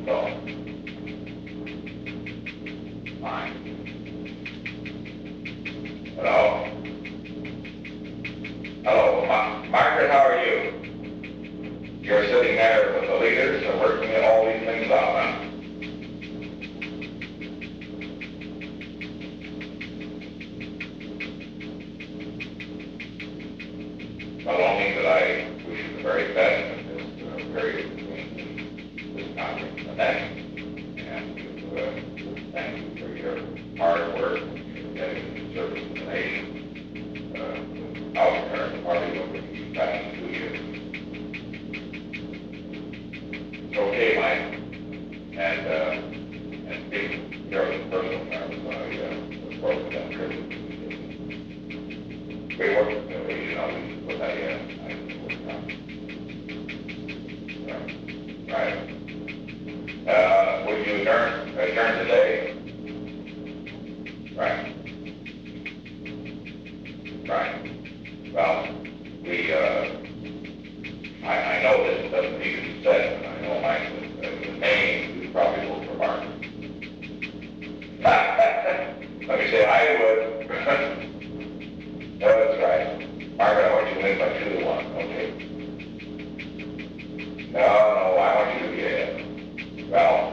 So, fine. Hello? Hello, Margaret, how are you? You're sitting there with the leaders and working all these things out, huh? Not only that I wish you the very best in this period between this conference and the next, and thank you for your hard work and dedicated service to the nation. I'll return to party over these past 2 years. It's okay, Mike. And speaking purely personal terms, I look forward to that trip. We work with the region, but I work on. Right. Would you adjourn today? Right. Right. Well, I know this doesn't need to be said, and I know Mike was the name, you probably vote for Mark. Let me say, I would. No, that's right. Margaret, I want you to win by 2-1, okay? No, I want you to be ahead. Well,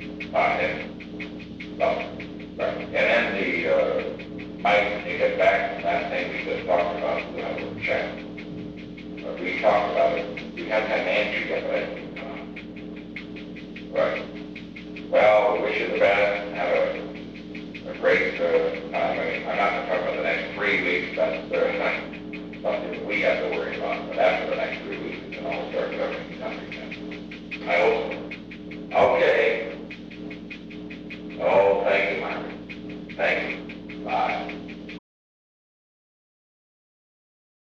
right. And then Mike, when you get back to that thing we just talked about, we'll check. We talked about it. We haven't had an answer yet, but right. Well, we wish you the best. Have a great time. I mean, I'm not going to talk about the next 3 weeks. That's something we have to worry about. But after the next 3 weeks, we can all start covering something again. I hope so. Okay. Oh, thank you, Margaret. Thank you.